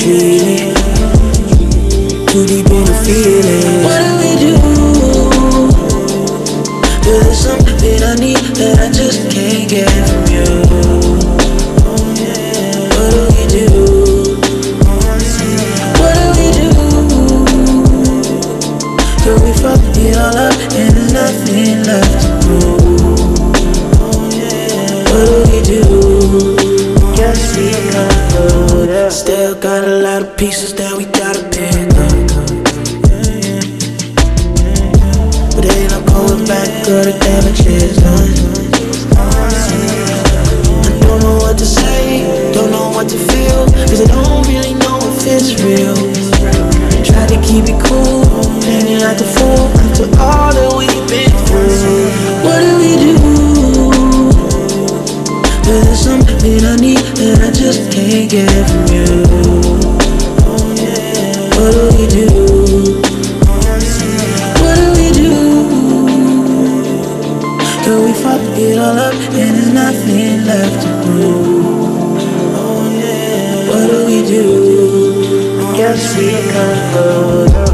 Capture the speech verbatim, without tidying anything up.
treated. Too deep in the feeling. What do we do? There's something I need that I just can't get from you. What do we do? What do we do? Girl, we fucked it all up and there's nothing left to prove. What do we do? Guess we covered. Still got a lot of pieces that we gotta pick up. But ain't no going back, girl, the damage is done. I don't know what to say, don't know what to feel, cause I don't really know if it's real. Try to keep it cool, playing like a fool after all that we've been through. What do we do? There's something I need that I just can't get from you. What do we do? What do we do? Girl, we fucked it all up and there's nothing left to prove. What do we do? Guess we covered up.